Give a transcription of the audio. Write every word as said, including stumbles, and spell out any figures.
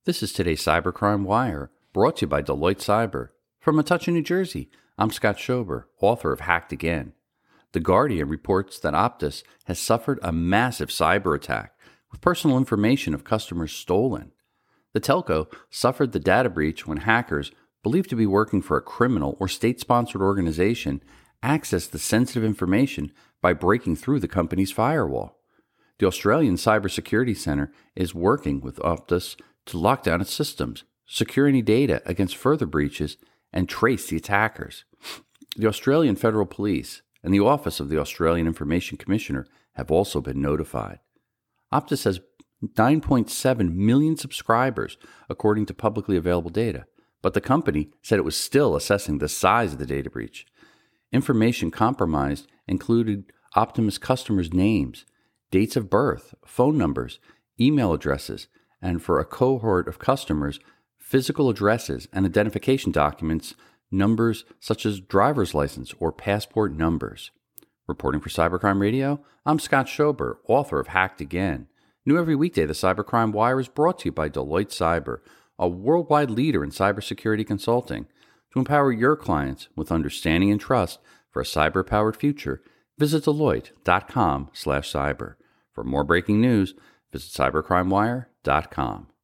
This is today's Cybercrime Wire, brought to you by Deloitte Cyber. From Metuchen, New Jersey, I'm Scott Schober, author of Hacked Again. The Guardian reports that Optus has suffered a massive cyber attack with personal information of customers stolen. The telco suffered the data breach when hackers, believed to be working for a criminal or state-sponsored organization, accessed the sensitive information by breaking through the company's firewall. The Australian Cybersecurity Centre is working with Optus to lock down its systems, secure any data against further breaches, and trace the attackers. The Australian Federal Police and the Office of the Australian Information Commissioner have also been notified. Optus has nine point seven million subscribers, according to publicly available data, but the company said it was still assessing the size of the data breach. Information compromised included Optimus customers' names, dates of birth, phone numbers, email addresses, and for a cohort of customers, physical addresses and identification documents, numbers such as driver's license or passport numbers. Reporting for Cybercrime Radio, I'm Scott Schober, author of Hacked Again. New every weekday, the Cybercrime Wire is brought to you by Deloitte Cyber, a worldwide leader in cybersecurity consulting. To empower your clients with understanding and trust for a cyber-powered future, visit Deloitte.com slash cyber. For more breaking news, visit cybercrimewire dot com.